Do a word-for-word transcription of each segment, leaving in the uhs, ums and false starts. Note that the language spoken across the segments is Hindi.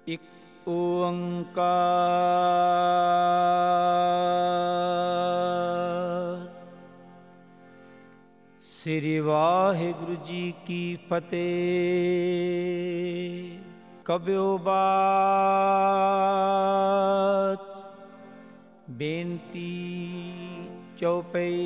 एक ओंकार। श्री वाहिगुरु जी की फतेह। कब्यो बात बेनती चौपई।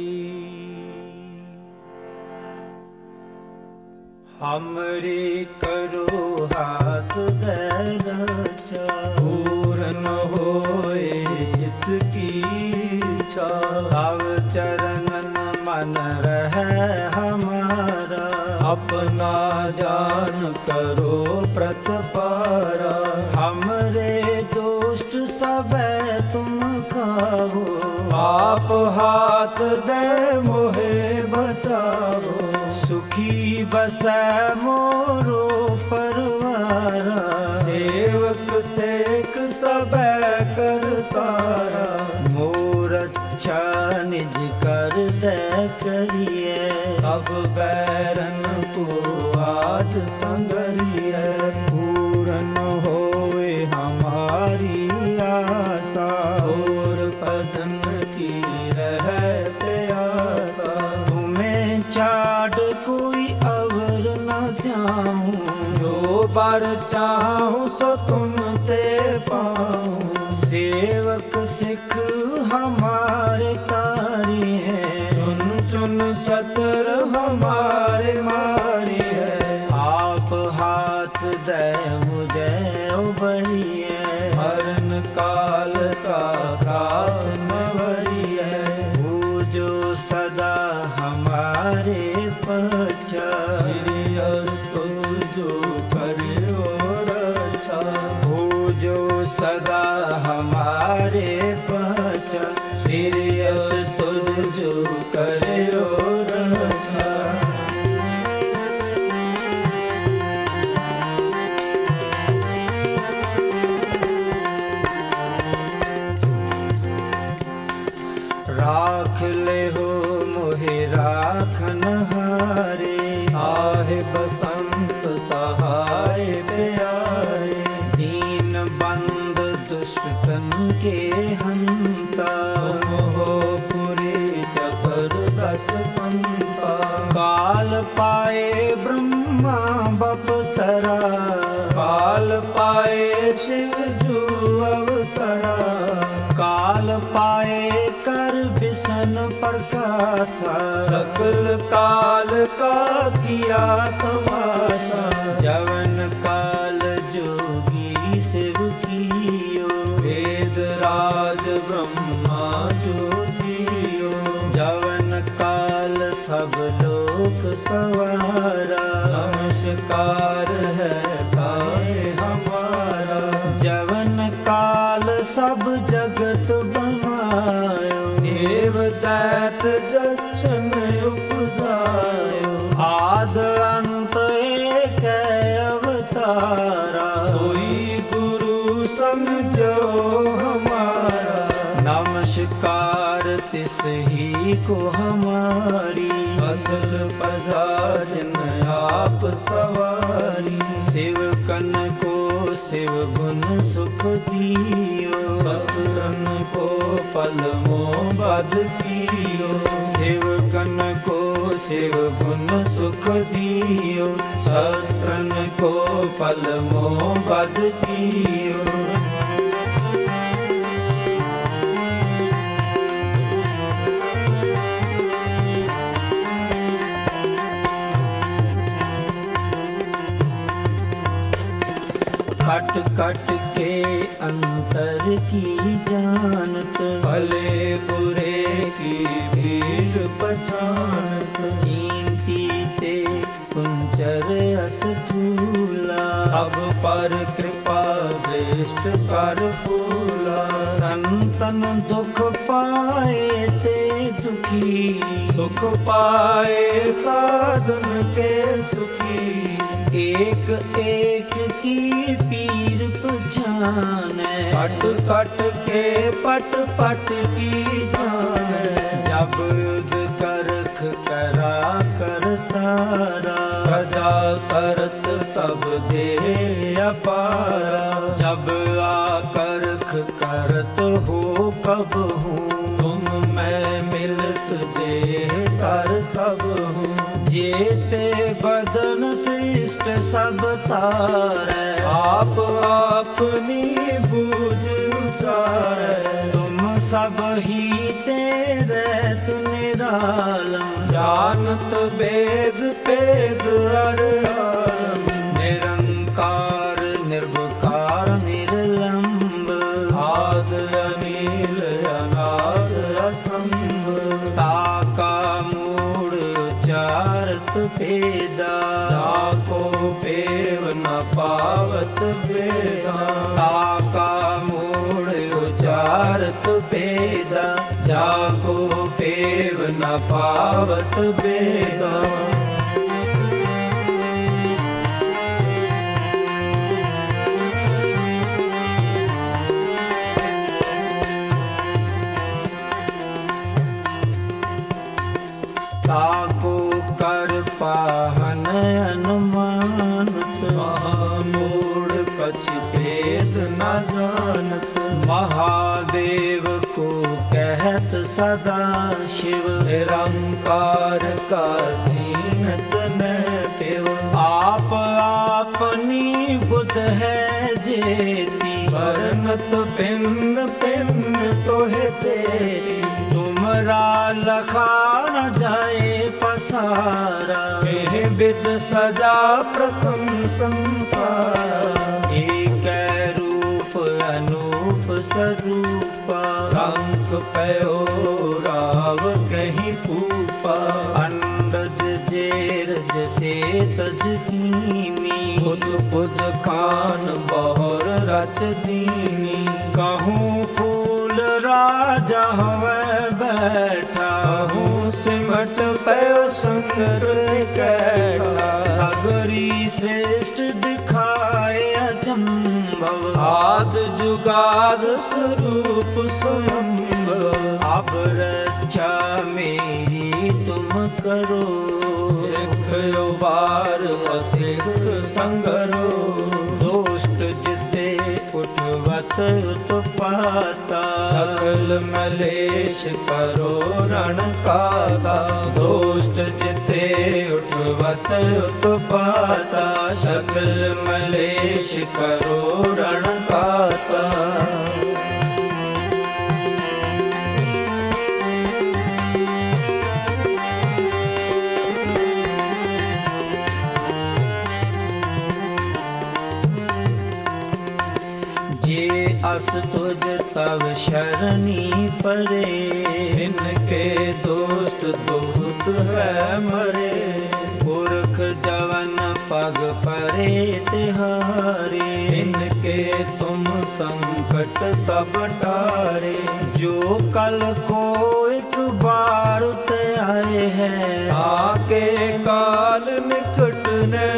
हमरे करो हाथ दरचा, पूर्ण होए चित की इच्छा। तव चरणन मन रहे हमारा, अपना जान करो प्रतिपारा। हमरे दोस्त सबे तुम खाओ, आप हाथ दे मोहे बचाओ। सुखी बसै मोरो परवारा, सेवक सेक सबे करतारा। मोर अच्छा निज कर दे करिए, सब बैरन को आज संगरिए। पूर्ण होए हमारी आशा, और पदन की रहे प्यासा। तुम्हें छाड़ कोई अवर न ध्याऊं, जो बार चाहूं सो तुम ते पाऊं। सेवक सिख हमारे कारी है, चुन चुन सतर हमारे मारी है। आप हाथ दे मुझे उबरिए, मरण काल का कास नवरिए। पूजो सदा हमारे पक्षा, श्री अस्तु जो करो रक्षा। पूजो सदा हमारे पक्षा, श्री अस्तु जो करो रक्षा। राख ले हो मोहे राखन हारे, साहिब संत सहाय प्यारे। दीन बंद दुष्टन के हंता, तुम हो पुरी जबरदस पंता। काल पाए ब्रह्मा बपतरा, काल पाए शिव जू अवतरा। काल पाए कर विष्ण प्रकाशा, सकल काल का किया तमाशा। जवन काल जोगी शिव कियो, वेद राज ब्रह्मा ज्योतियो। जवन काल सब लोक सवारा, नमस्कार है गाए हमारा। जवन काल सब जगत बनायो, देव दैत जक्षन उपजायो। आद अंत एक अवतारा, सोई गुरु समझो हमारा। नमस्कार तिस ही को हमारी, सकल पधारन आप सवारी। शिव कन को शिव गुण सुख दियो, सतरन को पल मोह बध कियो। शिव कन को शिव गुण सुख दियो, सतरन को पल मोह बध कियो। कट कट के अंतर की जानत, भले बुरे की भीड़ पहचानत। चींटी ते कुंचर अस चूला, सब पर कृपा दृष्ट कर फूला। संतन दुख पाए ते दुखी, सुख पाए साधन के सुखी। एक एक की पीर पहचाने, पट पट के पट पट की जाने। जब करख करा करतारा, प्रजा करत तब दे अपारा। जब अब हूँ। तुम मैं मिलत देह कर सब हूँ। जेते बदन सृष्ट सब तारै। आप अपनी बूझ उचारै। तुम सब ही तेरे तु निरालम। जानत वेद पेद अर आलम। निरंकार निर्विकार निर्लंब। आद अनील अनाद असंभ। ताका मूढ़ उचारत भेदा। ताको पेव न पावत भेदा। ताका मूढ़ उचारत भेदा। जाको पेव न पावत भेदा। ताको कर पाहन अनुमानत। महामूढ़ कछ भेद न जानत। महादेव को कहत सदा शिव। निरंकार का जीनत न पिव। आप आपनी बुध है जेती। बरनत पिंड पिंड तोहे तेरी। तुमरा लखा न जाए पसारा। एह विद सजा प्रथम संसारा। एक रूप अनूप स्वरूपा। रंग पयो राव कहीं पूपा। अंडज जेरज से तज कीनी। खुद पुज खान बहुर रच दीनी। कहूँ फूल राजा हवै बैठा। कहूँ सिमट पयो संगर कैठा। सगरी श्रेष्ठ दिखाए अचंभव। आद जुगाद स्वरूप स्वयंभव। अब रक्षा मेरी तुम करो। सिख उबार असिख संगरो। दोष्ट जिते उठवत उत्पाता। सकल मलेश करो रण काता। दोष्ट जिते उठवत उत्पाता। सकल मलेश करो रण काता। अस तुझ तव शरणी परे। इनके दोस्त दुख है मरे। पुरख जवन पग परे तिहारे। इनके तुम संकट सब टारे। जो कल को एक बार ते आए हैं। आके काल निकट ने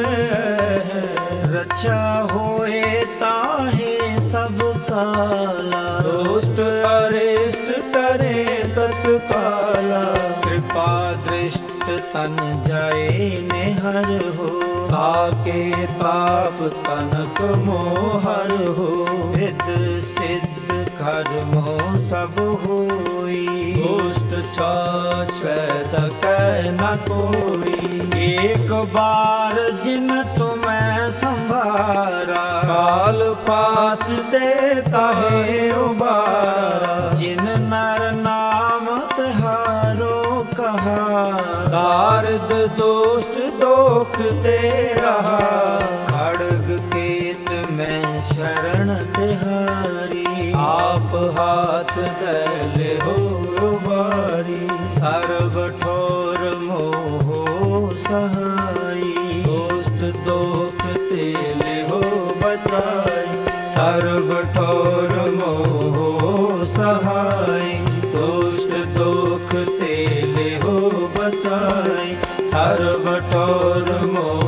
रक्षा होए ताहे सब काला। दोष्ट अरिष्ट टरे तत्काला। कृपा दृष्ट तन जाए निहर हो। ताके ताप तनक मोहर हो। विद सिद्ध कर्मो सब होई। दोष्ट छाछ सकै न कोई। एक बार जिन तुम्हें संभारा। काल पास देता है उबारा। जिन नर नाम तिहारो कहा। दार्द दोष दोख तेरा। खड़ग केत में शरण तिहारी। आप हाथ दले हो उबारी। सर्व ठोर मोहो सहाई। दोस्त दोख तेले हो बचाई। सर्व ठोर मोहो सहाय। दोस्त दोख तेले हो बचाई। सर्व ठोर मोह